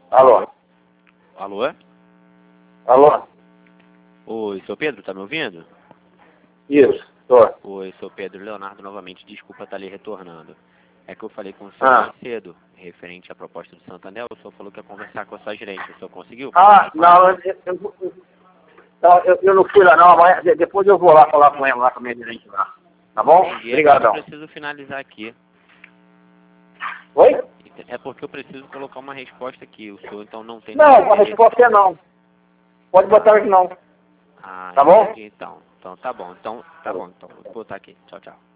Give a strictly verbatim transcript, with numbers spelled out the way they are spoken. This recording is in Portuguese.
Alô? Alô? Alô? Oi, seu Pedro, tá me ouvindo? Isso, tô. Oi, seu Pedro. Leonardo novamente, desculpa estar lhe retornando. É que eu falei com o senhor Ah, mais cedo, referente à proposta do Santander, o senhor falou que ia conversar com a sua gerente. O senhor conseguiu ah conversar com não, ela? eu, eu, eu, não, eu, eu não fui lá não, amanhã, de- depois eu vou lá falar com ela, lá com a minha gerente lá. Tá bom? Entendi. É porque eu Obrigadão. preciso finalizar aqui. Oi? É porque eu preciso colocar uma resposta aqui. O senhor, então, não tem Não, nenhum a interesse. resposta é não. Pode botar que não. Ah, Tá bom? entendi, então. Então, tá bom. Então, tá bom. Então, vou botar aqui. Tchau, tchau.